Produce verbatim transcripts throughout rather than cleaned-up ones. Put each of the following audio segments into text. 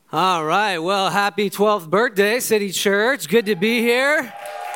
All right, well, happy twelfth birthday, City Church. Good to be here.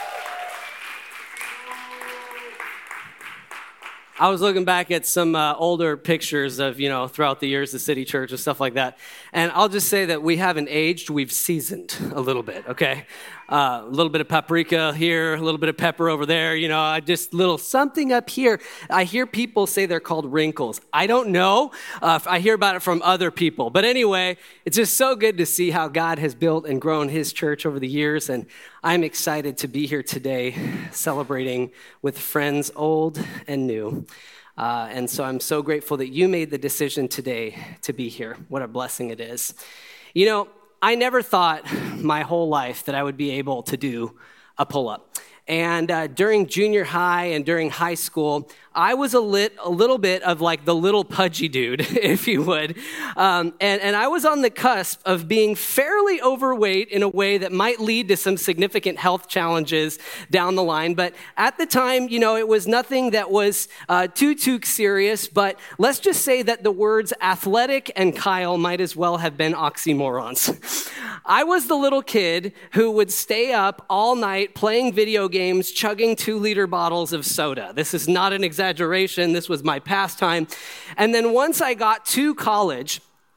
I was looking back at some uh, older pictures of, you know, throughout the years, the City Church and stuff like that. And I'll just say that we haven't aged, we've seasoned a little bit, okay? Uh, a little bit of paprika here, a little bit of pepper over there, you know, I just little something up here. I hear people say they're called wrinkles. I don't know. Uh, I hear about it from other people. But anyway, it's just so good to see how God has built and grown his church over the years. And I'm excited to be here today celebrating with friends old and new. Uh, and so I'm so grateful that you made the decision today to be here. What a blessing it is. You know, I never thought my whole life that I would be able to do a pull-up. And uh, during junior high and during high school, I was a, lit, a little bit of like the little pudgy dude, if you would. Um, and, and I was on the cusp of being fairly overweight in a way that might lead to some significant health challenges down the line. But at the time, you know, it was nothing that was uh, too, too serious. But let's just say that the words athletic and Kyle might as well have been oxymorons. I was the little kid who would stay up all night playing video games, chugging two-liter bottles of soda. This is not an exaggeration. This was my pastime. And then once I got to college,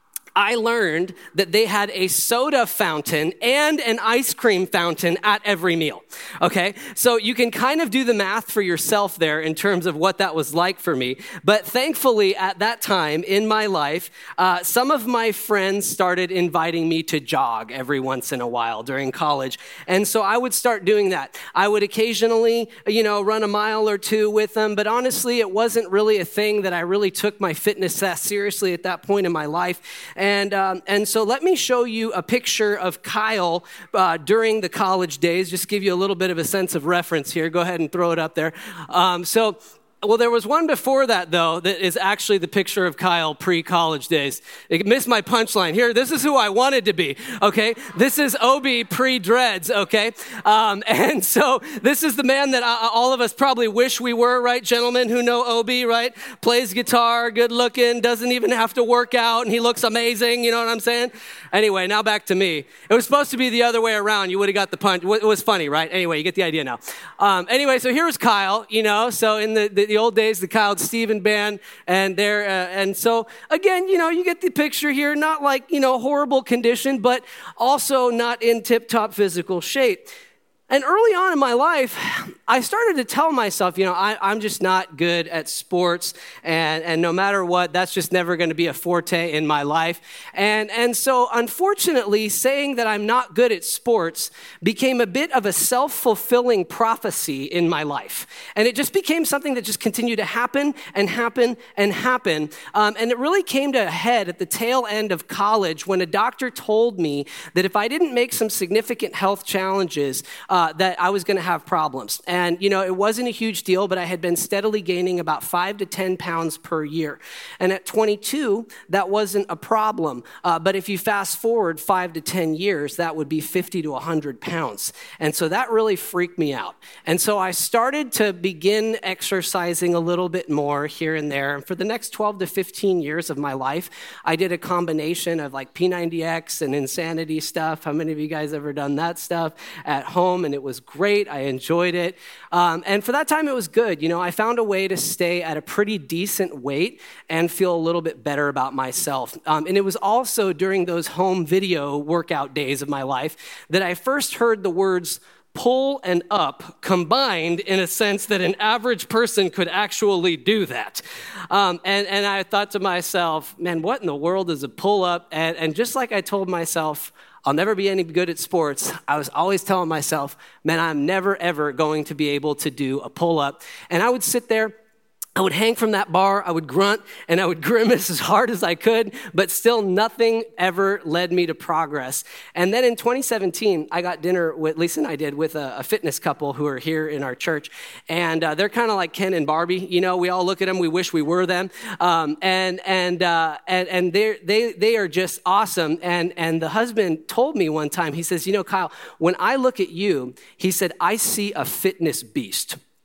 I learned that they had a soda fountain and an ice cream fountain at every meal, okay? So you can kind of do the math for yourself there in terms of what that was like for me. But thankfully, at that time in my life, uh, some of my friends started inviting me to jog every once in a while during college. And so I would start doing that. I would occasionally, you know, run a mile or two with them. But honestly, it wasn't really a thing that I really took my fitness that seriously at that point in my life. And um, and so let me show you a picture of Kyle uh, during the college days, just give you a little bit of a sense of reference here. Go ahead and throw it up there. Um, so, well, there was one before that, though, that is actually the picture of Kyle pre-college days. It missed my punchline. Here, this is who I wanted to be, okay? This is Obi pre-dreads, okay? Um, and so this is the man that I, all of us probably wish we were, right, gentlemen who know Obi, right? Plays guitar, good looking, doesn't even have to work out, and he looks amazing, you know what I'm saying? Anyway, now back to me. It was supposed to be the other way around. You would have got the punch. It was funny, right? Anyway, you get the idea now. Um, anyway, so here's Kyle, you know, so in the, the, the old days, the Kyle Steven band, and there, uh, and so again, you know, you get the picture here, not like, you know, horrible condition, but also not in tip-top physical shape. And early on in my life, I started to tell myself, you know, I, I'm just not good at sports, and, and no matter what, that's just never going to be a forte in my life. And, and so, unfortunately, saying that I'm not good at sports became a bit of a self-fulfilling prophecy in my life. And it just became something that just continued to happen and happen and happen. Um, and it really came to a head at the tail end of college when a doctor told me that if I didn't make some significant health challenges, Uh, that I was going to have problems. And, you know, it wasn't a huge deal, but I had been steadily gaining about five to ten pounds per year. And at twenty-two, that wasn't a problem. Uh, but if you fast forward five to ten years, that would be fifty to one hundred pounds. And so that really freaked me out. And so I started to begin exercising a little bit more here and there. And for the next twelve to fifteen years of my life, I did a combination of like P ninety X and Insanity stuff. How many of you guys ever done that stuff at home? And it was great. I enjoyed it. Um, and for that time, it was good. You know, I found a way to stay at a pretty decent weight and feel a little bit better about myself. Um, and it was also during those home video workout days of my life that I first heard the words pull and up combined in a sense that an average person could actually do that. Um, and, and I thought to myself, man, what in the world is a pull up? And, and just like I told myself, I'll never be any good at sports, I was always telling myself, man, I'm never, ever going to be able to do a pull-up. And I would sit there, I would hang from that bar, I would grunt, and I would grimace as hard as I could, but still nothing ever led me to progress. And then in twenty seventeen, I got dinner with, Lisa and I did, with a, a fitness couple who are here in our church. And uh, they're kind of like Ken and Barbie. You know, we all look at them, we wish we were them. Um, and and uh, and, and they they they are just awesome. And, and the husband told me one time, he says, you know, Kyle, when I look at you, he said, I see a fitness beast.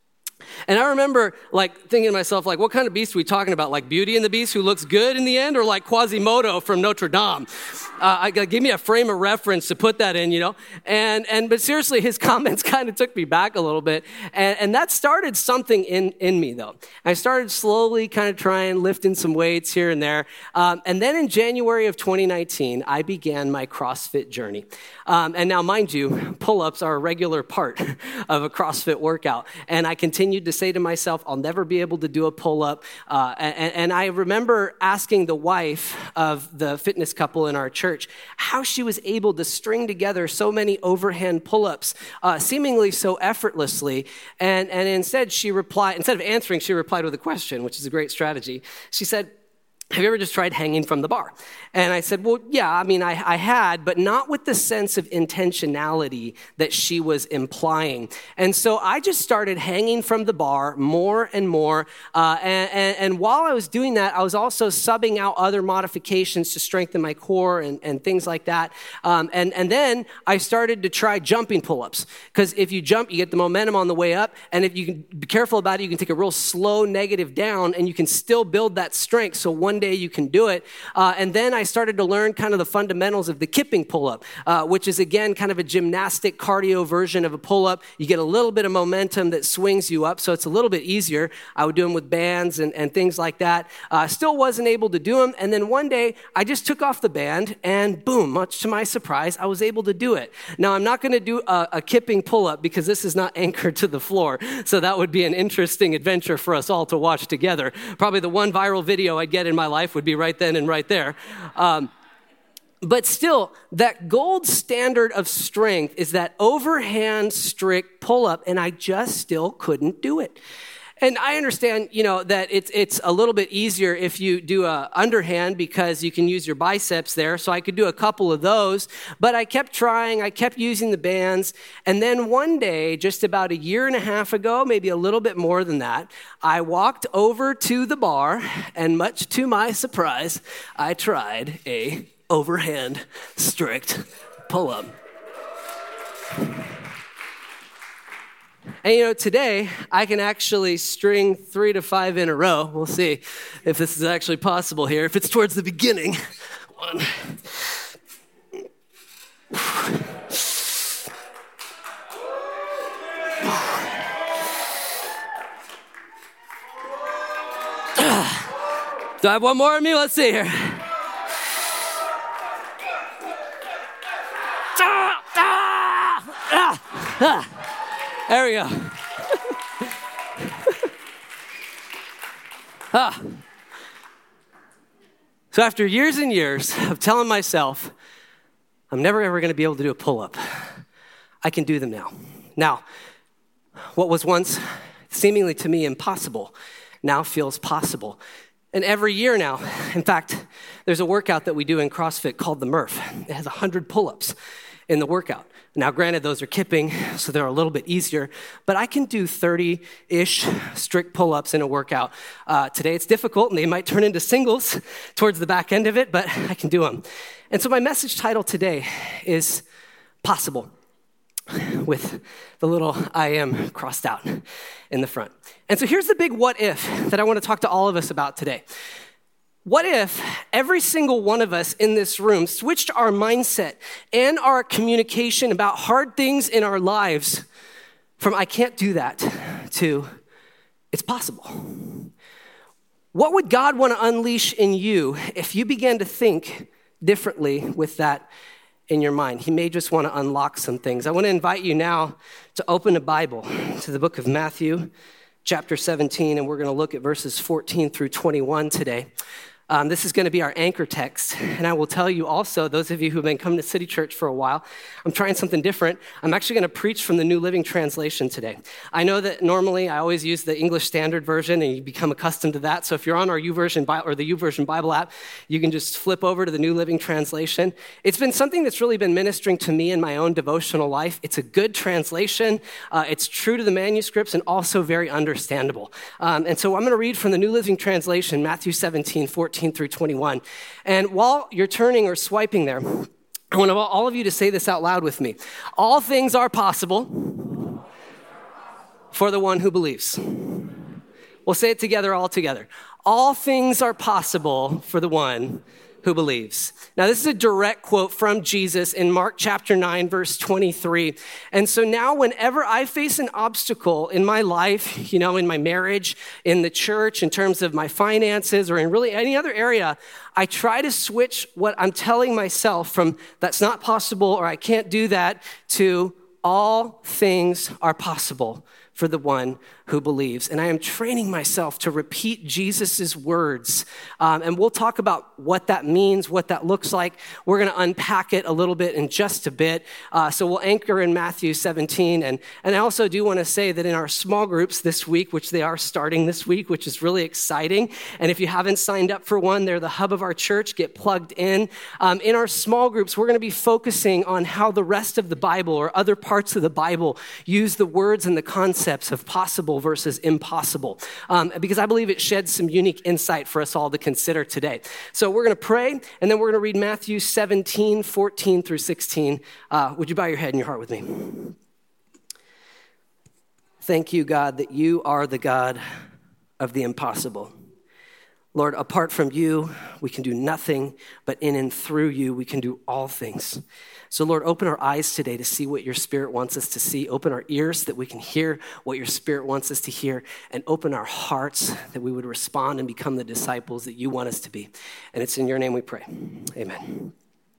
And I remember like thinking to myself, like, what kind of beast are we talking about? Like Beauty and the Beast who looks good in the end, or like Quasimodo from Notre Dame? Uh, I, give me a frame of reference to put that in, you know? And, and but seriously, his comments kind of took me back a little bit. And, and that started something in, in me, though. I started slowly kind of trying, lifting some weights here and there. Um, and then in January of twenty nineteen, I began my CrossFit journey. Um, and now, mind you, pull-ups are a regular part of a CrossFit workout. And I continued to say to myself, I'll never be able to do a pull-up. Uh, and, and I remember asking the wife of the fitness couple in our church how she was able to string together so many overhand pull-ups, uh, seemingly so effortlessly. And, and instead, she replied, instead of answering, she replied with a question, which is a great strategy. She said, have you ever just tried hanging from the bar? And I said, well, yeah, I mean, I, I had, but not with the sense of intentionality that she was implying. And so I just started hanging from the bar more and more. Uh, and, and, and while I was doing that, I was also subbing out other modifications to strengthen my core and, and things like that. Um, and, and then I started to try jumping pull-ups. Because if you jump, you get the momentum on the way up. And if you can be careful about it, you can take a real slow negative down and you can still build that strength. So one day you can do it. Uh, and then I started to learn kind of the fundamentals of the kipping pull-up, uh, which is, again, kind of a gymnastic cardio version of a pull-up. You get a little bit of momentum that swings you up, so it's a little bit easier. I would do them with bands and, and things like that. Uh, still wasn't able to do them. And then one day, I just took off the band, and boom, much to my surprise, I was able to do it. Now, I'm not going to do a, a kipping pull-up because this is not anchored to the floor, so that would be an interesting adventure for us all to watch together. Probably the one viral video I'd get in my life would be right then and right there. Um, but still, that gold standard of strength is that overhand strict pull-up, and I just still couldn't do it. And I understand, you know, that it's it's a little bit easier if you do a underhand because you can use your biceps there. So I could do a couple of those, but I kept trying. I kept using the bands. And then one day, just about a year and a half ago, maybe a little bit more than that, I walked over to the bar, and much to my surprise, I tried a overhand strict pull-up. And, you know, today, I can actually string three to five in a row. We'll see if this is actually possible here. If it's towards the beginning. One. Do I have one more of me? Let's see here. There we go. ah. So after years and years of telling myself, I'm never ever going to be able to do a pull-up, I can do them now. Now, what was once seemingly to me impossible now feels possible. And every year now, in fact, there's a workout that we do in CrossFit called the Murph. It has one hundred pull-ups in the workout. Now, granted, those are kipping, so they're a little bit easier, but I can do thirty-ish strict pull-ups in a workout. Uh, today, it's difficult, and they might turn into singles towards the back end of it, but I can do them. And so my message title today is Possible, with the little I am crossed out in the front. And so here's the big what if that I want to talk to all of us about today. What if every single one of us in this room switched our mindset and our communication about hard things in our lives from I can't do that to it's possible? What would God want to unleash in you if you began to think differently with that in your mind? He may just want to unlock some things. I want to invite you now to open a Bible to the book of Matthew, chapter seventeen, and we're going to look at verses fourteen through twenty-one today. Um, this is going to be our anchor text. And I will tell you also, those of you who have been coming to City Church for a while, I'm trying something different. I'm actually going to preach from the New Living Translation today. I know that normally I always use the English Standard Version, and you become accustomed to that. So if you're on our YouVersion Bi- or the YouVersion Bible app, you can just flip over to the New Living Translation. It's been something that's really been ministering to me in my own devotional life. It's a good translation. Uh, it's true to the manuscripts and also very understandable. Um, and so I'm going to read from the New Living Translation, Matthew seventeen, fourteen through twenty-one. And while you're turning or swiping there, I want all of you to say this out loud with me. All things are possible for the one who believes. We'll say it together, all together. All things are possible for the one who believes. Now, this is a direct quote from Jesus in Mark chapter nine, verse twenty-three. And so now whenever I face an obstacle in my life, you know, in my marriage, in the church, in terms of my finances, or in really any other area, I try to switch what I'm telling myself from that's not possible or I can't do that to all things are possible for the one who believes. And I am training myself to repeat Jesus's words. Um, and we'll talk about what that means, what that looks like. We're going to unpack it a little bit in just a bit. Uh, so we'll anchor in Matthew seventeen. And, and I also do want to say that in our small groups this week, which they are starting this week, which is really exciting. And if you haven't signed up for one, they're the hub of our church. Get plugged in. Um, in our small groups, we're going to be focusing on how the rest of the Bible or other parts of the Bible use the words and the concepts of possible versus impossible, um, because I believe it sheds some unique insight for us all to consider today. So we're going to pray, and then we're going to read Matthew seventeen, fourteen through sixteen. Uh, would you bow your head and your heart with me? Thank you, God, that you are the God of the impossible. Lord, apart from you, we can do nothing, but in and through you, we can do all things. So Lord, open our eyes today to see what your Spirit wants us to see. Open our ears so that we can hear what your Spirit wants us to hear. And open our hearts that we would respond and become the disciples that you want us to be. And it's in your name we pray. Amen.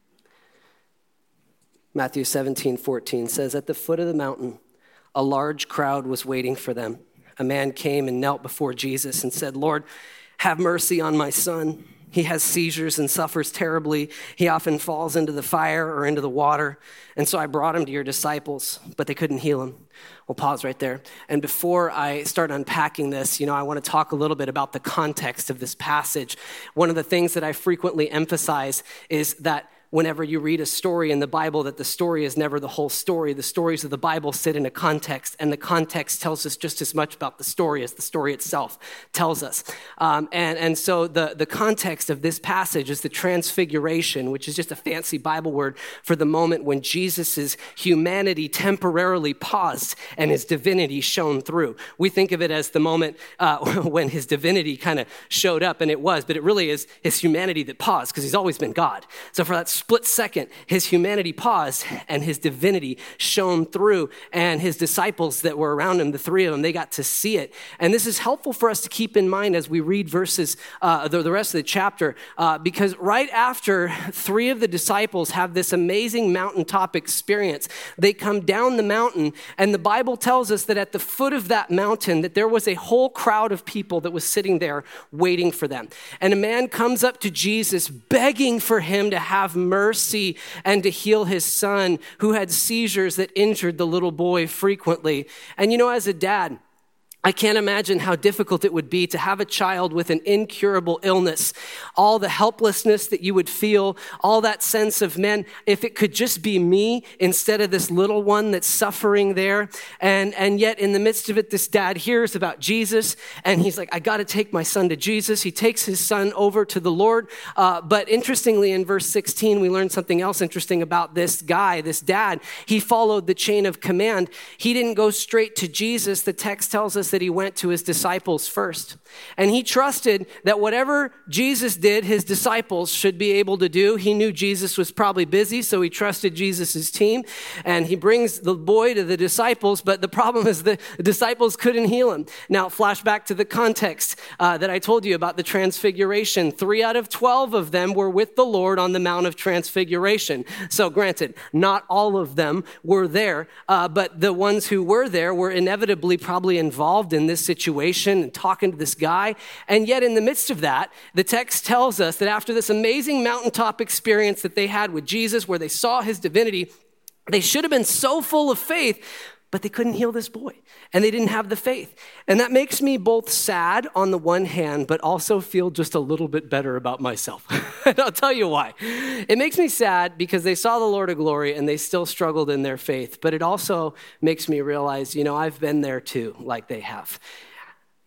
Matthew seventeen, fourteen says, at the foot of the mountain, a large crowd was waiting for them. A man came and knelt before Jesus and said, Lord, have mercy on my son. He has seizures and suffers terribly. He often falls into the fire or into the water. And so I brought him to your disciples, but they couldn't heal him. We'll pause right there. And before I start unpacking this, you know, I want to talk a little bit about the context of this passage. One of the things that I frequently emphasize is that whenever you read a story in the Bible, that the story is never the whole story. The stories of the Bible sit in a context, and the context tells us just as much about the story as the story itself tells us. Um, and, and so the, the context of this passage is the transfiguration, which is just a fancy Bible word for the moment when Jesus' humanity temporarily paused and his divinity shone through. We think of it as the moment uh, when his divinity kind of showed up, and it was, but it really is his humanity that paused because he's always been God. So for that split second, his humanity paused and his divinity shone through, and his disciples that were around him, the three of them, they got to see it. And this is helpful for us to keep in mind as we read verses, uh, the, the rest of the chapter, uh, because right after three of the disciples have this amazing mountaintop experience, they come down the mountain, and the Bible tells us that at the foot of that mountain, that there was a whole crowd of people that was sitting there waiting for them. And a man comes up to Jesus begging for him to have mercy and to heal his son who had seizures that injured the little boy frequently. And you know, as a dad, I can't imagine how difficult it would be to have a child with an incurable illness, all the helplessness that you would feel, all that sense of, man, if it could just be me instead of this little one that's suffering there. And, and yet in the midst of it, this dad hears about Jesus, and he's like, I got to take my son to Jesus. He takes his son over to the Lord. Uh, but interestingly, in verse sixteen, we learn something else interesting about this guy, this dad. He followed the chain of command. He didn't go straight to Jesus. The text tells us that he went to his disciples first. And he trusted that whatever Jesus did, his disciples should be able to do. He knew Jesus was probably busy, so he trusted Jesus' team. And he brings the boy to the disciples, but the problem is the disciples couldn't heal him. Now, flashback to the context uh, that I told you about the transfiguration. Three out of twelve of them were with the Lord on the Mount of Transfiguration. So granted, not all of them were there, uh, but the ones who were there were inevitably probably involved in this situation and talking to this guy. And yet in the midst of that, the text tells us that after this amazing mountaintop experience that they had with Jesus, where they saw his divinity, they should have been so full of faith, but they couldn't heal this boy, and they didn't have the faith. And that makes me both sad on the one hand, but also feel just a little bit better about myself. And I'll tell you why. It makes me sad because they saw the Lord of glory and they still struggled in their faith. But it also makes me realize, you know, I've been there too, like they have. You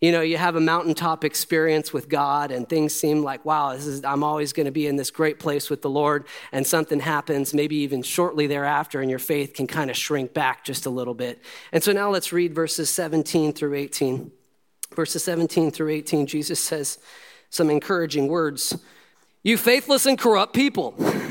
you know, you have a mountaintop experience with God and things seem like, wow, this is, I'm always going to be in this great place with the Lord, and something happens maybe even shortly thereafter and your faith can kind of shrink back just a little bit. And so now let's read verses seventeen through eighteen. Verses seventeen through eighteen, Jesus says some encouraging words. You faithless and corrupt people.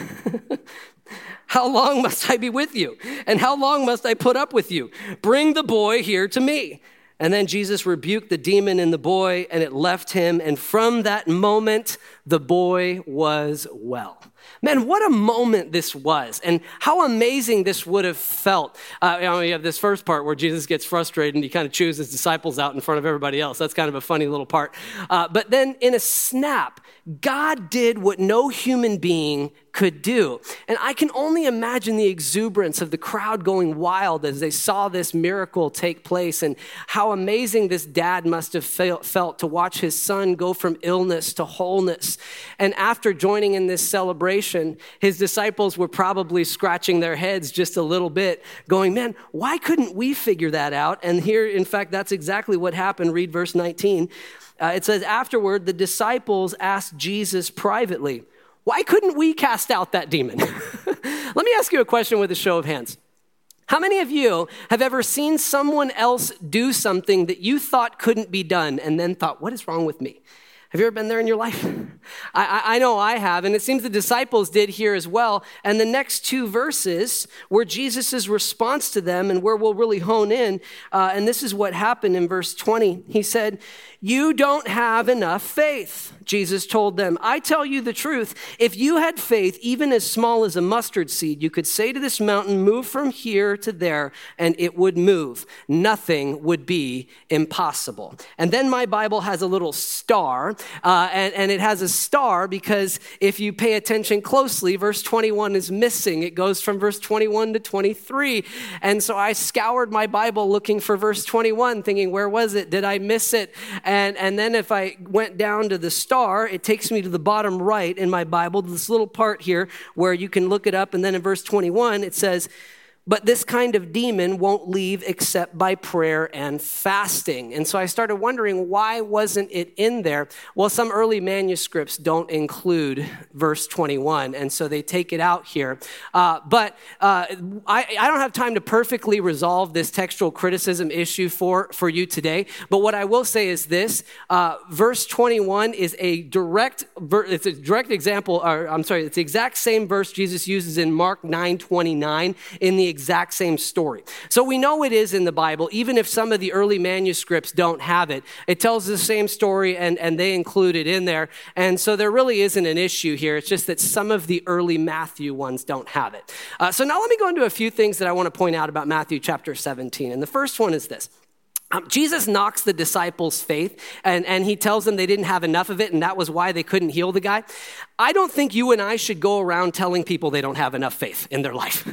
How long must I be with you? And how long must I put up with you? Bring the boy here to me. And then Jesus rebuked the demon in the boy, and it left him. And from that moment, the boy was well. Man, what a moment this was, and how amazing this would have felt. Uh, you know, you have this first part where Jesus gets frustrated and he kind of chews his disciples out in front of everybody else. That's kind of a funny little part. Uh, but then in a snap, God did what no human being could do. And I can only imagine the exuberance of the crowd going wild as they saw this miracle take place, and how amazing this dad must have felt to watch his son go from illness to wholeness. And after joining in this celebration, his disciples were probably scratching their heads just a little bit, going, man, why couldn't we figure that out? And here, in fact, that's exactly what happened. Read verse nineteen. Uh, it says, afterward, the disciples asked Jesus privately, why couldn't we cast out that demon? Let me ask you a question with a show of hands. How many of you have ever seen someone else do something that you thought couldn't be done and then thought, what is wrong with me? Have you ever been there in your life? I, I know I have, and it seems the disciples did here as well. And the next two verses were Jesus' response to them, and where we'll really hone in. Uh, and this is what happened in verse twenty. He said, you don't have enough faith. Jesus told them, I tell you the truth. If you had faith, even as small as a mustard seed, you could say to this mountain, move from here to there, and it would move. Nothing would be impossible. And then my Bible has a little star. Uh, and, and it has a star because if you pay attention closely, verse twenty-one is missing. It goes from verse twenty-one to twenty-three. And so I scoured my Bible looking for verse twenty-one, thinking, where was it? Did I miss it? And, and then if I went down to the star, it takes me to the bottom right in my Bible, this little part here where you can look it up. And then in verse twenty-one, it says, but this kind of demon won't leave except by prayer and fasting. And so I started wondering, why wasn't it in there? Well, some early manuscripts don't include verse twenty-one, and so they take it out here. Uh, but uh, I, I don't have time to perfectly resolve this textual criticism issue for, for you today. But what I will say is this, uh, verse twenty-one is a direct, it's a direct example, or I'm sorry, it's the exact same verse Jesus uses in Mark nine twenty-nine in the exact same story. So we know it is in the Bible, even if some of the early manuscripts don't have it. It tells the same story, and, and they include it in there. And so there really isn't an issue here. It's just that some of the early Matthew ones don't have it. Uh, so now let me go into a few things that I want to point out about Matthew chapter seventeen. And the first one is this. Um, Jesus knocks the disciples' faith, and, and he tells them they didn't have enough of it, and that was why they couldn't heal the guy. I don't think you and I should go around telling people they don't have enough faith in their life.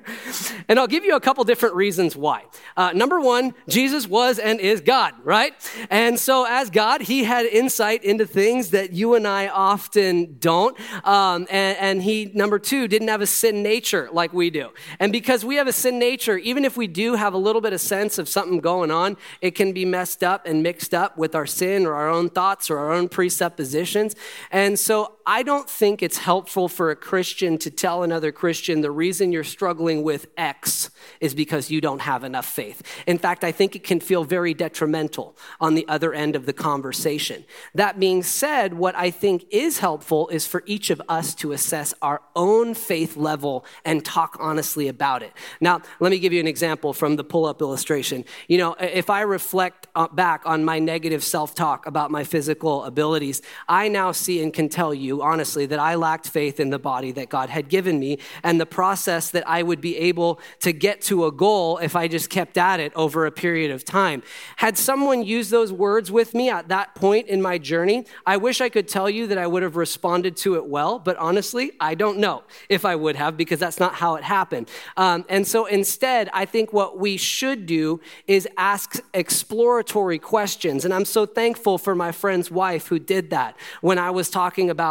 And I'll give you a couple different reasons why. Uh, number one, Jesus was and is God, right? And so as God, he had insight into things that you and I often don't. Um, and, and he, number two, didn't have a sin nature like we do. And because we have a sin nature, even if we do have a little bit of sense of something going on, it can be messed up and mixed up with our sin or our own thoughts or our own presuppositions. And so I don't think it's helpful for a Christian to tell another Christian the reason you're struggling with X is because you don't have enough faith. In fact, I think it can feel very detrimental on the other end of the conversation. That being said, what I think is helpful is for each of us to assess our own faith level and talk honestly about it. Now, let me give you an example from the pull-up illustration. You know, if I reflect back on my negative self-talk about my physical abilities, I now see and can tell you honestly that I lacked faith in the body that God had given me and the process that I would be able to get to a goal if I just kept at it over a period of time. Had someone used those words with me at that point in my journey, I wish I could tell you that I would have responded to it well, but honestly, I don't know if I would have because that's not how it happened. Um, and so instead, I think what we should do is ask exploratory questions. And I'm so thankful for my friend's wife who did that when I was talking about uh,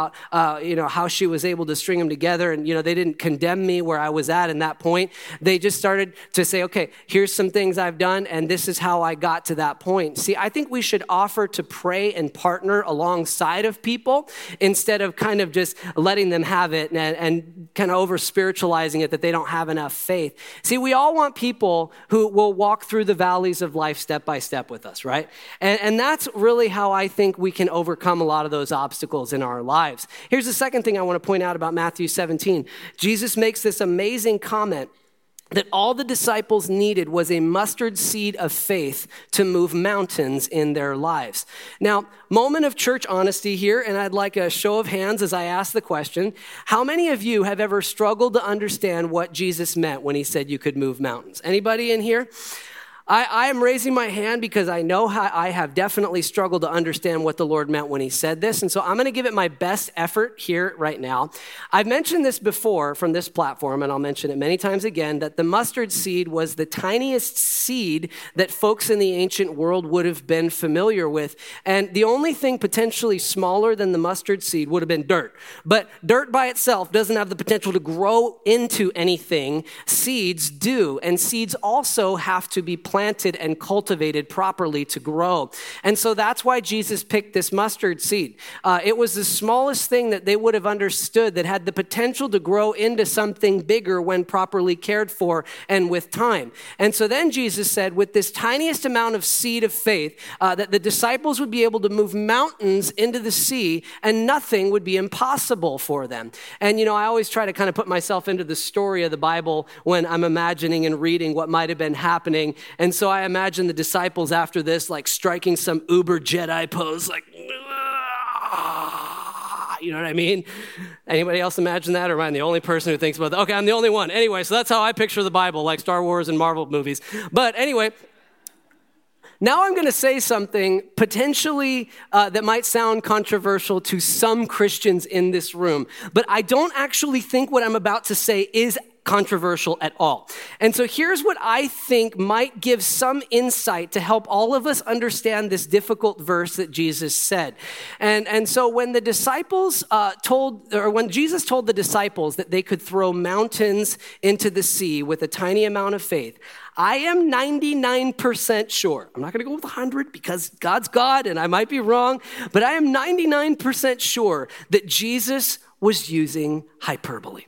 uh, you know, how she was able to string them together. And, you know, they didn't condemn me where I was at in that point. They just started to say, okay, here's some things I've done, and this is how I got to that point. See, I think we should offer to pray and partner alongside of people instead of kind of just letting them have it and, and kind of over spiritualizing it that they don't have enough faith. See, we all want people who will walk through the valleys of life step by step with us, right? And, and that's really how I think we can overcome a lot of those obstacles in our lives. Here's the second thing I want to point out about Matthew seventeen. Jesus makes this amazing comment that all the disciples needed was a mustard seed of faith to move mountains in their lives. Now, moment of church honesty here, and I'd like a show of hands as I ask the question. How many of you have ever struggled to understand what Jesus meant when he said you could move mountains? Anybody in here? I, I am raising my hand because I know how I have definitely struggled to understand what the Lord meant when he said this. And so I'm going to give it my best effort here right now. I've mentioned this before from this platform, and I'll mention it many times again, that the mustard seed was the tiniest seed that folks in the ancient world would have been familiar with. And the only thing potentially smaller than the mustard seed would have been dirt. But dirt by itself doesn't have the potential to grow into anything. Seeds do. And seeds also have to be planted planted and cultivated properly to grow. And so that's why Jesus picked this mustard seed. Uh, it was the smallest thing that they would have understood that had the potential to grow into something bigger when properly cared for and with time. And so then Jesus said, with this tiniest amount of seed of faith, uh, that the disciples would be able to move mountains into the sea and nothing would be impossible for them. And, you know, I always try to kind of put myself into the story of the Bible when I'm imagining and reading what might have been happening. And so I imagine the disciples after this, like striking some uber Jedi pose, like, you know what I mean? Anybody else imagine that? Or am I the only person who thinks about that? Okay, I'm the only one. Anyway, so that's how I picture the Bible, like Star Wars and Marvel movies. But anyway, now I'm going to say something potentially uh, that might sound controversial to some Christians in this room. But I don't actually think what I'm about to say is controversial at all. And so here's what I think might give some insight to help all of us understand this difficult verse that Jesus said. And, and so when the disciples uh, told, or when Jesus told the disciples that they could throw mountains into the sea with a tiny amount of faith, I am ninety-nine percent sure. I'm not going to go with one hundred because God's God and I might be wrong, but I am ninety-nine percent sure that Jesus was using hyperbole.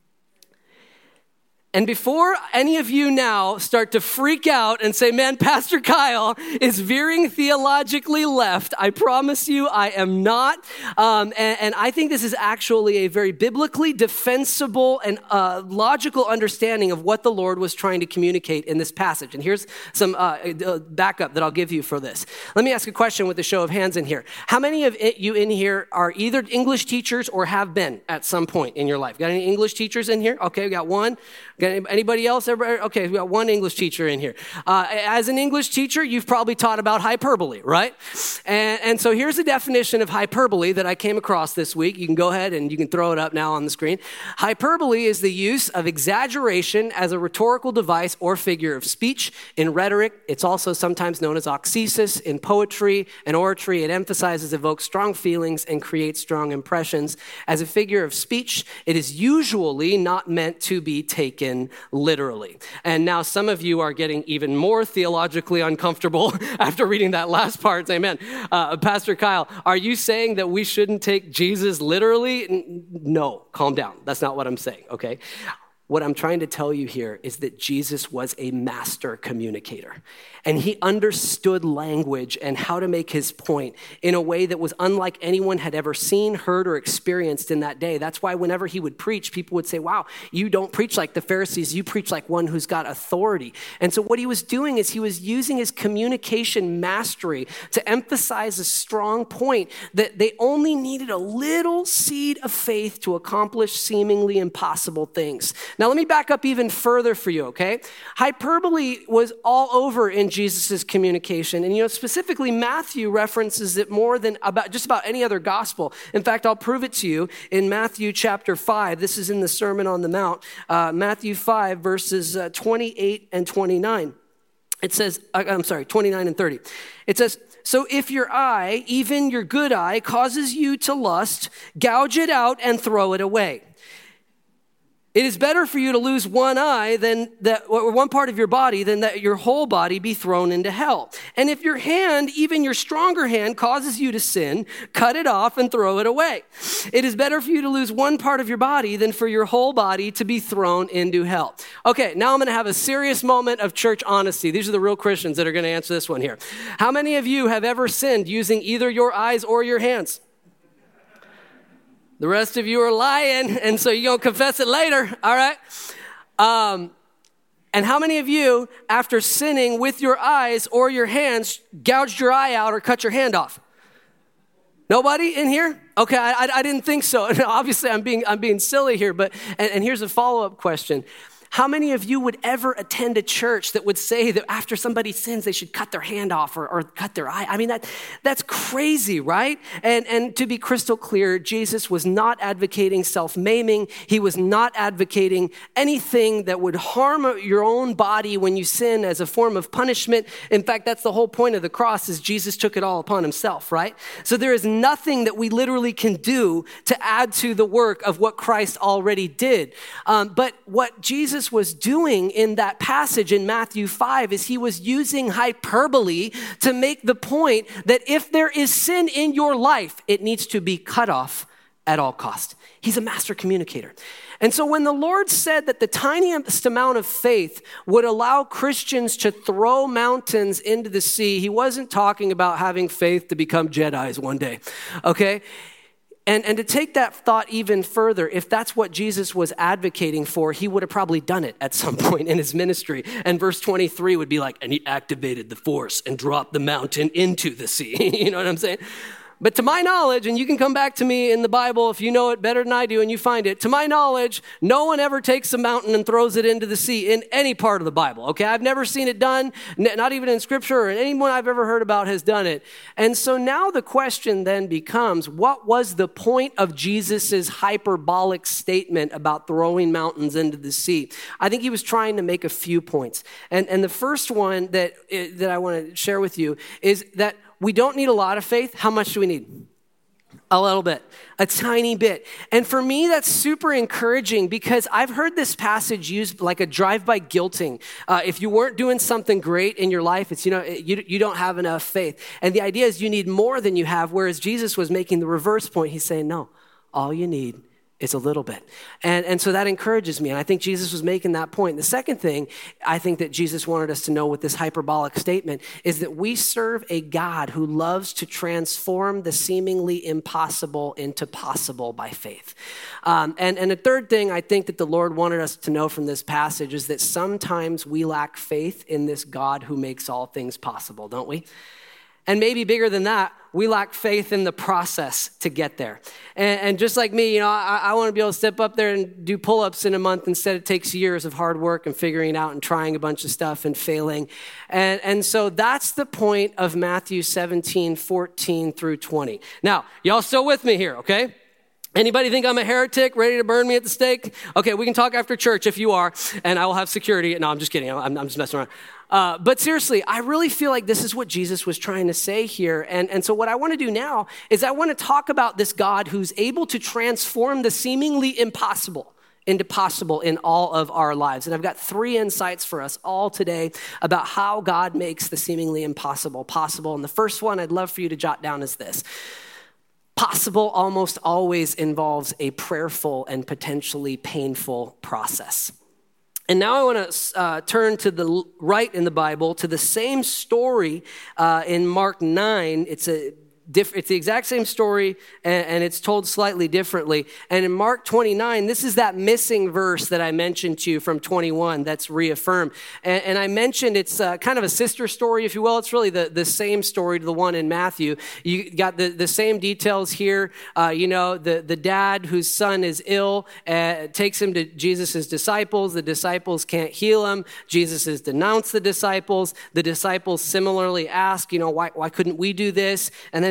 And before any of you now start to freak out and say, man, Pastor Kyle is veering theologically left, I promise you I am not. Um, and, and I think this is actually a very biblically defensible and uh, logical understanding of what the Lord was trying to communicate in this passage. And here's some uh, backup that I'll give you for this. Let me ask a question with a show of hands in here. How many of you in here are either English teachers or have been at some point in your life? Got any English teachers in here? Okay, we got one. Anybody else? Okay, we got one English teacher in here. Uh, as an English teacher, you've probably taught about hyperbole, right? And, and so here's a definition of hyperbole that I came across this week. You can go ahead and you can throw it up now on the screen. Hyperbole is the use of exaggeration as a rhetorical device or figure of speech. In rhetoric, it's also sometimes known as auxesis. In poetry and oratory, it emphasizes, evokes strong feelings, and creates strong impressions. As a figure of speech, it is usually not meant to be taken literally. And now some of you are getting even more theologically uncomfortable after reading that last part. Amen. Uh, Pastor Kyle, are you saying that we shouldn't take Jesus literally? No, calm down. That's not what I'm saying, okay? What I'm trying to tell you here is that Jesus was a master communicator, and he understood language and how to make his point in a way that was unlike anyone had ever seen, heard, or experienced in that day. That's why whenever he would preach, people would say, wow, you don't preach like the Pharisees, you preach like one who's got authority. And so what he was doing is he was using his communication mastery to emphasize a strong point that they only needed a little seed of faith to accomplish seemingly impossible things. Now, let me back up even further for you, okay? Hyperbole was all over in Jesus' communication. And, you know, specifically, Matthew references it more than about just about any other gospel. In fact, I'll prove it to you in Matthew chapter five. This is in the Sermon on the Mount, uh, Matthew five, verses uh, twenty-eight and twenty-nine. It says, I'm sorry, twenty-nine and thirty. It says, so if your eye, even your good eye, causes you to lust, gouge it out and throw it away. It is better for you to lose one eye than that, or one part of your body, than that your whole body be thrown into hell. And if your hand, even your stronger hand, causes you to sin, cut it off and throw it away. It is better for you to lose one part of your body than for your whole body to be thrown into hell. Okay, now I'm going to have a serious moment of church honesty. These are the real Christians that are going to answer this one here. How many of you have ever sinned using either your eyes or your hands? The rest of you are lying, and so you're going to confess it later, all right? Um, and how many of you, after sinning with your eyes or your hands, gouged your eye out or cut your hand off? Nobody in here? Okay, I, I, I didn't think so. Obviously, I'm being I'm being silly here, but and, and here's a follow-up question. How many of you would ever attend a church that would say that after somebody sins, they should cut their hand off or, or cut their eye? I mean, that that's crazy, right? And, and to be crystal clear, Jesus was not advocating self-maiming. He was not advocating anything that would harm your own body when you sin as a form of punishment. In fact, that's the whole point of the cross, is Jesus took it all upon himself, right? So there is nothing that we literally can do to add to the work of what Christ already did. Um, but what Jesus was doing in that passage in Matthew five is he was using hyperbole to make the point that if there is sin in your life, it needs to be cut off at all cost. He's a master communicator. And so when the Lord said that the tiniest amount of faith would allow Christians to throw mountains into the sea, he wasn't talking about having faith to become Jedis one day, okay? And, and to take that thought even further, if that's what Jesus was advocating for, he would have probably done it at some point in his ministry. And verse twenty-three would be like, and he activated the force and dropped the mountain into the sea. You know what I'm saying? But to my knowledge, and you can come back to me in the Bible if you know it better than I do and you find it, to my knowledge, no one ever takes a mountain and throws it into the sea in any part of the Bible, okay? I've never seen it done, not even in Scripture, or anyone I've ever heard about has done it. And so now the question then becomes, what was the point of Jesus's hyperbolic statement about throwing mountains into the sea? I think he was trying to make a few points. And, and the first one that, that I want to share with you is that we don't need a lot of faith. How much do we need? A little bit, a tiny bit. And for me, that's super encouraging because I've heard this passage used like a drive-by guilting. Uh, if you weren't doing something great in your life, it's, you know, you, you don't have enough faith. And the idea is you need more than you have, whereas Jesus was making the reverse point. He's saying, no, all you need is a little bit. And, and so that encourages me. And I think Jesus was making that point. The second thing I think that Jesus wanted us to know with this hyperbolic statement is that we serve a God who loves to transform the seemingly impossible into possible by faith. Um, and, and a third thing I think that the Lord wanted us to know from this passage is that sometimes we lack faith in this God who makes all things possible, don't we? And maybe bigger than that, we lack faith in the process to get there. And, and just like me, you know, I, I want to be able to step up there and do pull-ups in a month. Instead, it takes years of hard work and figuring it out and trying a bunch of stuff and failing. And, and so that's the point of Matthew seventeen, fourteen through twenty. Now, y'all still with me here, okay? Anybody think I'm a heretic, ready to burn me at the stake? Okay, we can talk after church if you are, and I will have security. No, I'm just kidding. I'm, I'm just messing around. Uh, but seriously, I really feel like this is what Jesus was trying to say here. And, and so what I want to do now is I want to talk about this God who's able to transform the seemingly impossible into possible in all of our lives. And I've got three insights for us all today about how God makes the seemingly impossible possible. And the first one I'd love for you to jot down is this. Possible almost always involves a prayerful and potentially painful process. And now I want to uh, turn to the right in the Bible to the same story uh, in Mark nine. It's a Diff- it's the exact same story, and, and it's told slightly differently. And in Mark twenty-nine, this is that missing verse that I mentioned to you from twenty-one that's reaffirmed. And, and I mentioned it's uh, kind of a sister story, if you will. It's really the, the same story to the one in Matthew. You got the, the same details here. Uh, you know, the, the dad whose son is ill uh, takes him to Jesus' disciples. The disciples can't heal him. Jesus has denounced the disciples. The disciples similarly ask, you know, why, why couldn't we do this? And then in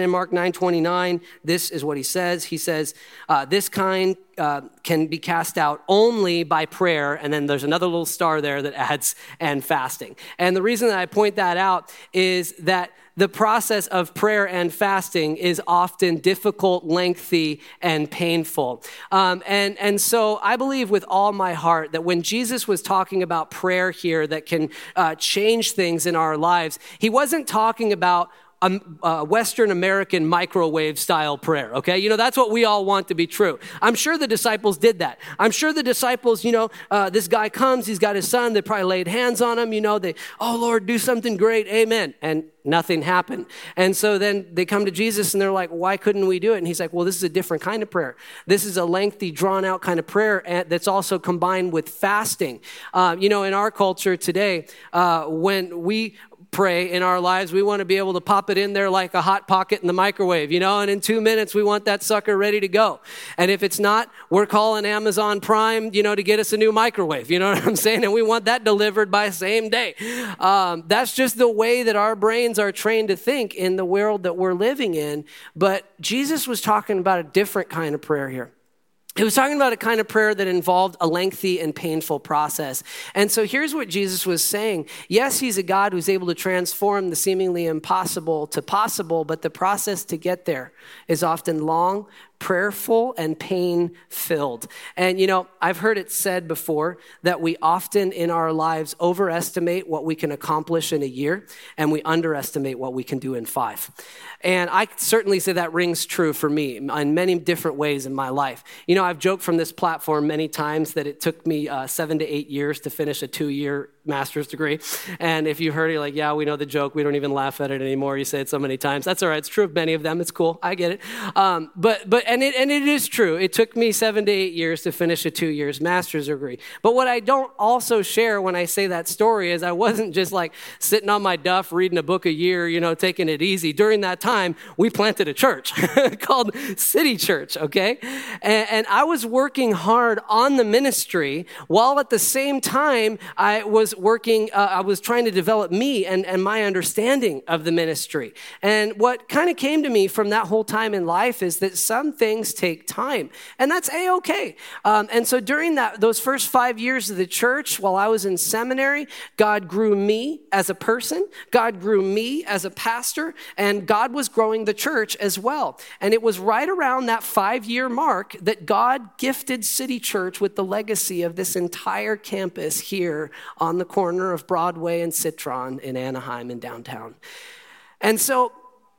in Mark nine twenty-nine, this is what he says. He says, uh, this kind uh, can be cast out only by prayer. And then there's another little star there that adds, and fasting. And the reason that I point that out is that the process of prayer and fasting is often difficult, lengthy, and painful. Um, and, and so I believe with all my heart that when Jesus was talking about prayer here that can uh, change things in our lives, he wasn't talking about a, a Western American microwave style prayer, okay? You know, that's what we all want to be true. I'm sure the disciples did that. I'm sure the disciples, you know, uh, this guy comes, he's got his son, they probably laid hands on him, you know, they, oh Lord, do something great, amen. And nothing happened. And so then they come to Jesus and they're like, why couldn't we do it? And he's like, well, this is a different kind of prayer. This is a lengthy, drawn out kind of prayer that's also combined with fasting. Uh, you know, in our culture today, uh, when we pray in our lives, we want to be able to pop it in there like a hot pocket in the microwave, you know, and in two minutes, we want that sucker ready to go. And if it's not, we're calling Amazon Prime, you know, to get us a new microwave, you know what I'm saying? And we want that delivered by same day. Um, that's just the way that our brains are trained to think in the world that we're living in. But Jesus was talking about a different kind of prayer here. He was talking about a kind of prayer that involved a lengthy and painful process. And so here's what Jesus was saying. Yes, he's a God who's able to transform the seemingly impossible to possible, but the process to get there is often long, prayerful, and pain-filled. And, you know, I've heard it said before that we often in our lives overestimate what we can accomplish in a year, and we underestimate what we can do in five. And I certainly say that rings true for me in many different ways in my life. You know, I've joked from this platform many times that it took me uh, seven to eight years to finish a two-year master's degree. And if you heard it, you're like, yeah, we know the joke. We don't even laugh at it anymore. You say it so many times. That's all right. It's true of many of them. It's cool. I get it. Um, but, but, and it, and it is true. It took me seven to eight years to finish a two years master's degree. But what I don't also share when I say that story is I wasn't just like sitting on my duff, reading a book a year, you know, taking it easy. During that time, we planted a church called City Church. Okay. And, and I was working hard on the ministry while at the same time I was working, uh, I was trying to develop me and, and my understanding of the ministry. And what kind of came to me from that whole time in life is that some things take time, and that's A-okay. Um, and so during that, those first five years of the church, while I was in seminary, God grew me as a person, God grew me as a pastor, and God was growing the church as well. And it was right around that five-year mark that God gifted City Church with the legacy of this entire campus here on the corner of Broadway and Citron in Anaheim in downtown. And so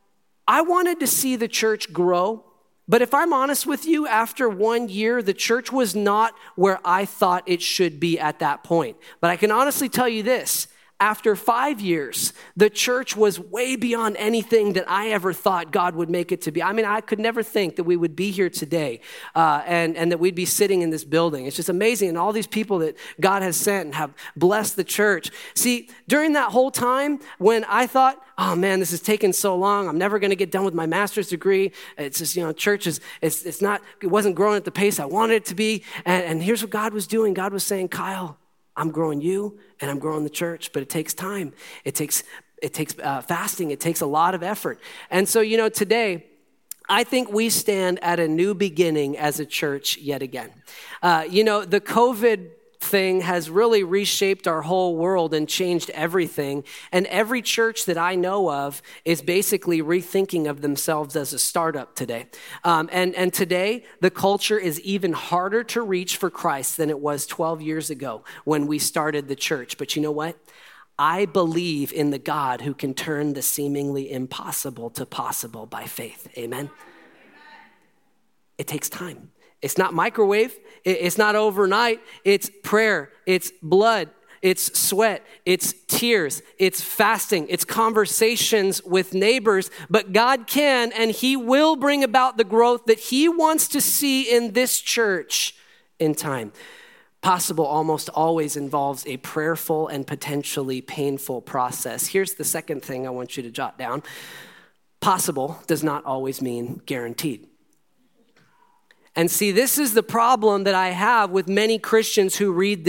I wanted to see the church grow. But if I'm honest with you, after one year, the church was not where I thought it should be at that point. But I can honestly tell you this. After five years, the church was way beyond anything that I ever thought God would make it to be. I mean, I could never think that we would be here today uh, and, and that we'd be sitting in this building. It's just amazing. And all these people that God has sent and have blessed the church. See, during that whole time when I thought, oh man, this is taking so long. I'm never going to get done with my master's degree. It's just, you know, church is, it's, it's not, it wasn't growing at the pace I wanted it to be. And, and here's what God was doing. God was saying, Kyle, I'm growing you and I'm growing the church, but it takes time. It takes it takes uh, fasting. It takes a lot of effort. And so, you know, today, I think we stand at a new beginning as a church yet again. Uh, you know, the COVID thing has really reshaped our whole world and changed everything. And every church that I know of is basically rethinking of themselves as a startup today. Um, and, and today, the culture is even harder to reach for Christ than it was twelve years ago when we started the church. But you know what? I believe in the God who can turn the seemingly impossible to possible by faith. Amen? It takes time. It's not microwave. It's not overnight. It's prayer. It's blood. It's sweat. It's tears. It's fasting. It's conversations with neighbors. But God can and he will bring about the growth that he wants to see in this church in time. Possible almost always involves a prayerful and potentially painful process. Here's the second thing I want you to jot down. Possible does not always mean guaranteed. And see, this is the problem that I have with many Christians who read this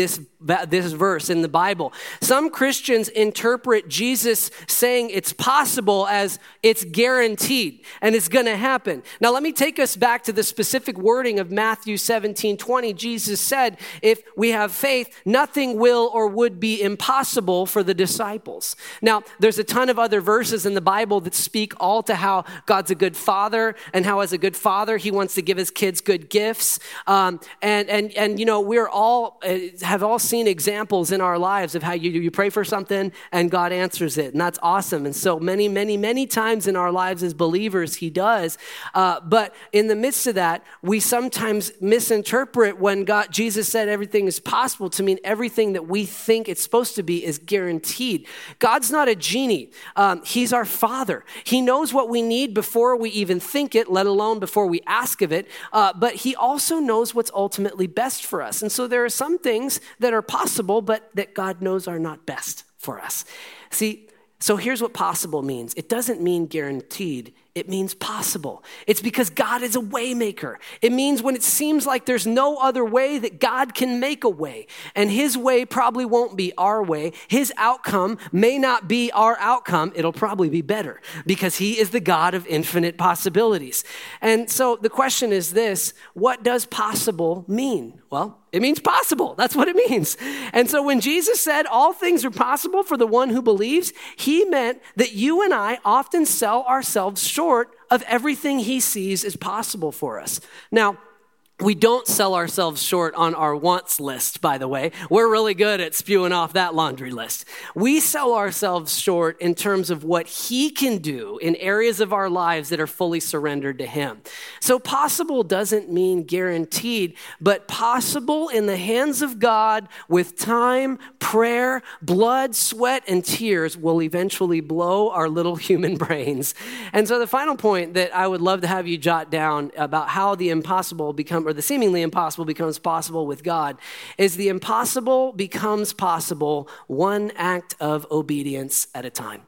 this verse in the Bible. Some Christians interpret Jesus saying it's possible as it's guaranteed and it's going to happen. Now, let me take us back to the specific wording of Matthew seventeen twenty. Jesus said, if we have faith, nothing will or would be impossible for the disciples. Now, there's a ton of other verses in the Bible that speak all to how God's a good father and how as a good father, he wants to give his kids good gifts. Um, and, and, and, you know, we're all, uh, have all seen examples in our lives of how you, you pray for something and God answers it. And that's awesome. And so many, many, many times in our lives as believers, he does. Uh, but in the midst of that, we sometimes misinterpret when God, Jesus said everything is possible to mean everything that we think it's supposed to be is guaranteed. God's not a genie. Um, he's our Father. He knows what we need before we even think it, let alone before we ask of it. Uh, but he also knows what's ultimately best for us. And so there are some things that are possible, but that God knows are not best for us. See, so here's what possible means. It doesn't mean guaranteed. It means possible. It's because God is a way maker. It means when it seems like there's no other way, that God can make a way. And his way probably won't be our way. His outcome may not be our outcome. It'll probably be better because he is the God of infinite possibilities. And so the question is this: what does possible mean? Well, it means possible. That's what it means. And so when Jesus said all things are possible for the one who believes, he meant that you and I often sell ourselves short of everything he sees is possible for us. Now, we don't sell ourselves short on our wants list, by the way. We're really good at spewing off that laundry list. We sell ourselves short in terms of what he can do in areas of our lives that are fully surrendered to him. So possible doesn't mean guaranteed, but possible in the hands of God with time, prayer, blood, sweat, and tears will eventually blow our little human brains. And so the final point that I would love to have you jot down about how the impossible become or the seemingly impossible becomes possible with God is the impossible becomes possible one act of obedience at a time.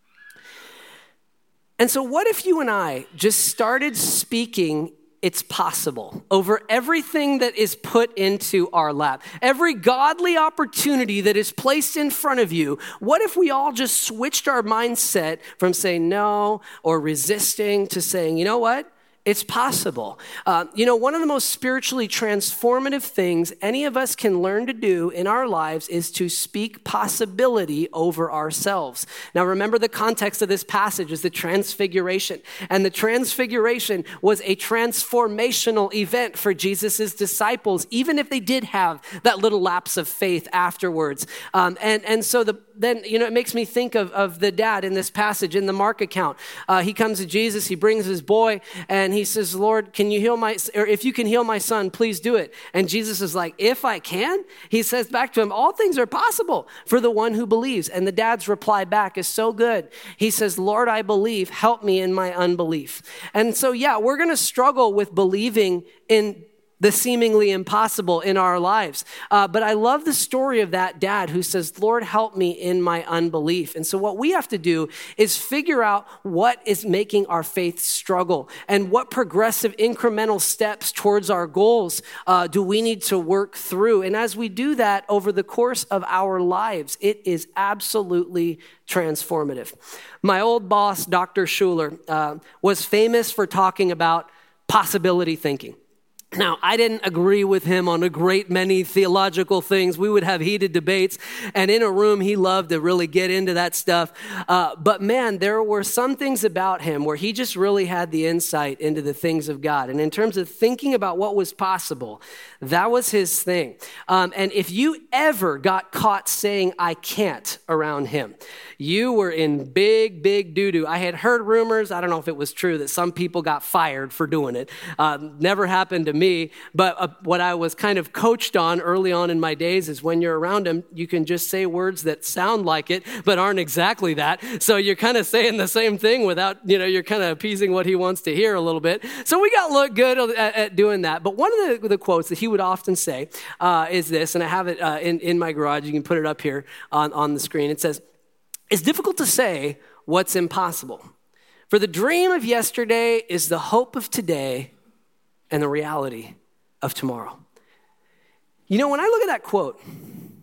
And so what if you and I just started speaking it's possible over everything that is put into our lap, every godly opportunity that is placed in front of you? What if we all just switched our mindset from saying no or resisting to saying, you know what? It's possible. Uh, you know, one of the most spiritually transformative things any of us can learn to do in our lives is to speak possibility over ourselves. Now, remember the context of this passage is the transfiguration. And the transfiguration was a transformational event for Jesus' disciples, even if they did have that little lapse of faith afterwards. Um, and, and so the then, you know, it makes me think of, of the dad in this passage in the Mark account. Uh, he comes to Jesus, he brings his boy, and he says, Lord, can you heal my, or if you can heal my son, please do it. And Jesus is like, if I can? He says back to him, all things are possible for the one who believes. And the dad's reply back is so good. He says, Lord, I believe, help me in my unbelief. And so, yeah, we're going to struggle with believing in the seemingly impossible in our lives. Uh, but I love the story of that dad who says, Lord, help me in my unbelief. And so what we have to do is figure out what is making our faith struggle and what progressive incremental steps towards our goals uh, do we need to work through. And as we do that over the course of our lives, it is absolutely transformative. My old boss, Doctor Schuler, uh, was famous for talking about possibility thinking. Now, I didn't agree with him on a great many theological things. We would have heated debates, and in a room, he loved to really get into that stuff. Uh, but man, there were some things about him where he just really had the insight into the things of God. And in terms of thinking about what was possible, that was his thing. Um, and if you ever got caught saying, I can't around him, you were in big, big doo-doo. I had heard rumors, I don't know if it was true, that some people got fired for doing it. Uh, never happened to me, but uh, what I was kind of coached on early on in my days is when you're around him, you can just say words that sound like it, but aren't exactly that. So you're kind of saying the same thing without, you know, you're kind of appeasing what he wants to hear a little bit. So we got look good at, at doing that. But one of the, the quotes that he would often say uh, is this, and I have it uh, in, in my garage. You can put it up here on, on the screen. It says, it's difficult to say what's impossible. For the dream of yesterday is the hope of today and the reality of tomorrow. You know, when I look at that quote,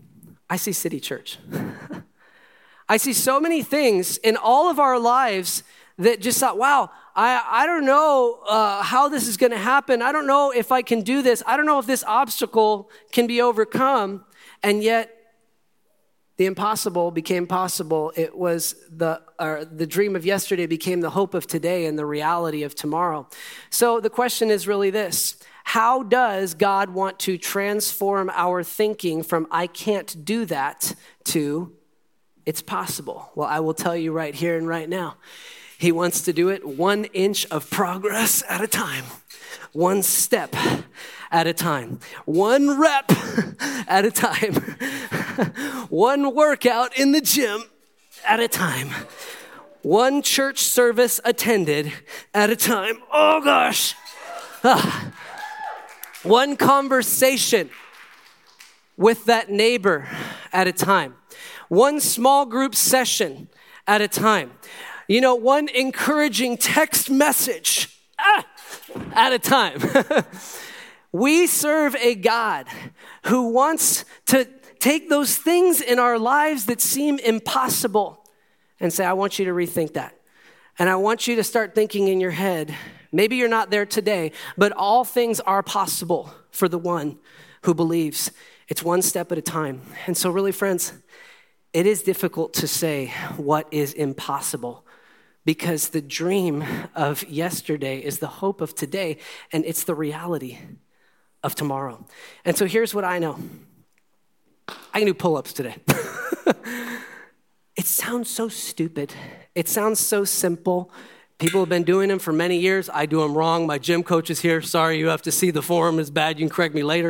I see City Church. I see so many things in all of our lives that just thought, wow, I, I don't know uh, how this is going to happen. I don't know if I can do this. I don't know if this obstacle can be overcome. And yet, the impossible became possible. It was the or the dream of yesterday became the hope of today and the reality of tomorrow. So the question is really this: how does God want to transform our thinking from I can't do that to it's possible? Well, I will tell you right here and right now. He wants to do it one inch of progress at a time, one step at a time, one rep at a time, one workout in the gym at a time, one church service attended at a time. Oh gosh. Ah. One conversation with that neighbor at a time, one small group session at a time. You know, one encouraging text message ah, at a time. We serve a God who wants to take those things in our lives that seem impossible and say, I want you to rethink that. And I want you to start thinking in your head, maybe you're not there today, but all things are possible for the one who believes. It's one step at a time. And so really, friends, it is difficult to say what is impossible, because the dream of yesterday is the hope of today, and it's the reality of tomorrow. And so here's what I know. I can do pull-ups today. It sounds so stupid. It sounds so simple. People have been doing them for many years. I do them wrong. My gym coach is here. Sorry, you have to see the form is bad. You can correct me later.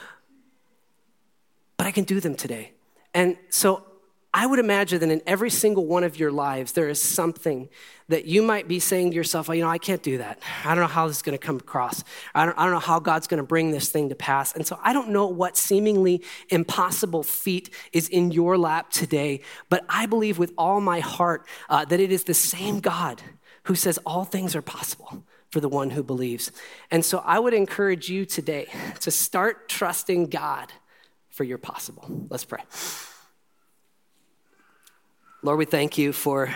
But I can do them today. And so I would imagine that in every single one of your lives, there is something that you might be saying to yourself, oh, you know, I can't do that. I don't know how this is going to come across. I don't, I don't know how God's going to bring this thing to pass. And so I don't know what seemingly impossible feat is in your lap today, but I believe with all my heart uh, that it is the same God who says all things are possible for the one who believes. And so I would encourage you today to start trusting God for your possible. Let's pray. Lord, we thank you for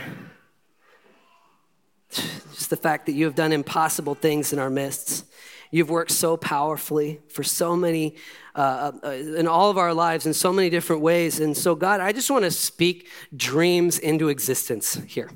just the fact that you have done impossible things in our midst. You've worked so powerfully for so many, uh, in all of our lives in so many different ways. And so, God, I just want to speak dreams into existence here.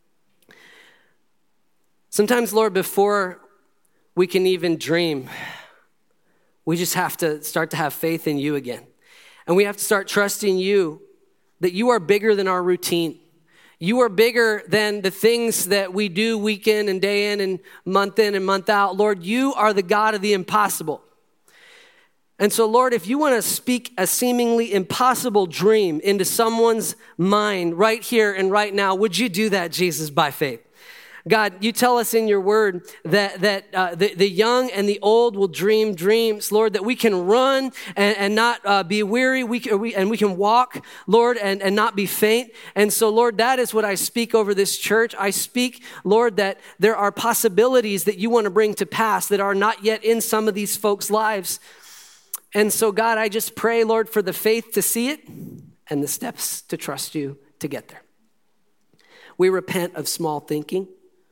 Sometimes, Lord, before we can even dream, we just have to start to have faith in you again. And we have to start trusting you that you are bigger than our routine. You are bigger than the things that we do week in and day in and month in and month out. Lord, you are the God of the impossible. And so, Lord, if you want to speak a seemingly impossible dream into someone's mind right here and right now, would you do that, Jesus, by faith? God, you tell us in your word that that uh, the, the young and the old will dream dreams, Lord, that we can run and, and not uh, be weary, we, can, we and we can walk, Lord, and, and not be faint. And so, Lord, that is what I speak over this church. I speak, Lord, that there are possibilities that you want to bring to pass that are not yet in some of these folks' lives. And so, God, I just pray, Lord, for the faith to see it and the steps to trust you to get there. We repent of small thinking.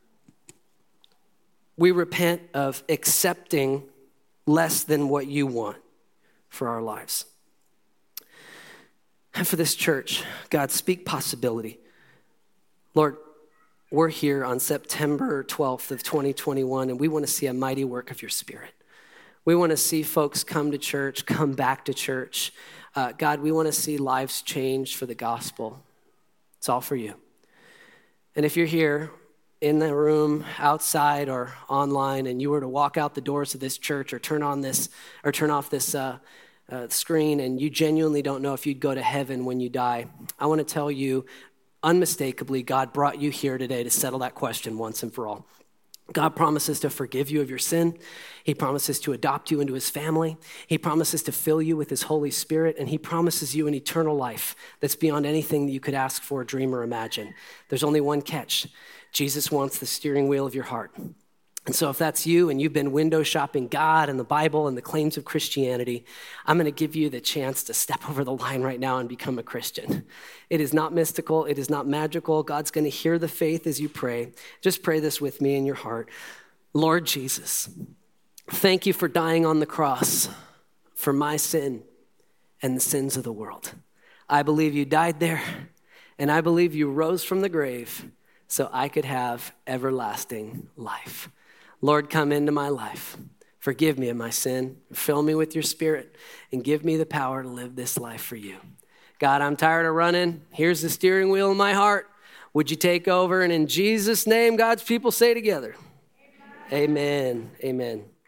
We repent of accepting less than what you want for our lives. And for this church, God, speak possibility. Lord, we're here on September twelfth of twenty twenty-one, and we want to see a mighty work of your Spirit. We want to see folks come to church, come back to church. Uh, God, we want to see lives changed for the gospel. It's all for you. And if you're here, in the room, outside, or online, and you were to walk out the doors of this church or turn on this or turn off this uh, uh, screen, and you genuinely don't know if you'd go to heaven when you die, I want to tell you, unmistakably, God brought you here today to settle that question once and for all. God promises to forgive you of your sin. He promises to adopt you into his family. He promises to fill you with his Holy Spirit, and he promises you an eternal life that's beyond anything that you could ask for, dream, or imagine. There's only one catch. Jesus wants the steering wheel of your heart. And so if that's you and you've been window shopping God and the Bible and the claims of Christianity, I'm going to give you the chance to step over the line right now and become a Christian. It is not mystical. It is not magical. God's going to hear the faith as you pray. Just pray this with me in your heart. Lord Jesus, thank you for dying on the cross for my sin and the sins of the world. I believe you died there, and I believe you rose from the grave so I could have everlasting life. Lord, come into my life. Forgive me of my sin. Fill me with your Spirit and give me the power to live this life for you. God, I'm tired of running. Here's the steering wheel in my heart. Would you take over? And in Jesus' name, God's people say together, amen. Amen. Amen.